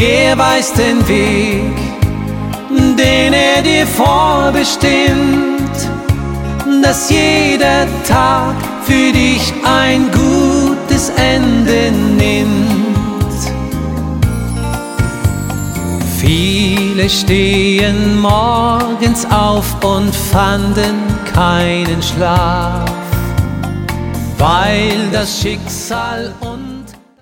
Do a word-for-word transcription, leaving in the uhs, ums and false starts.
Er weiß den Weg, den er dir vorbestimmt, dass jeder Tag für dich ein gutes Ende nimmt. Viele stehen morgens auf und fanden keinen Schlaf, weil das Schicksal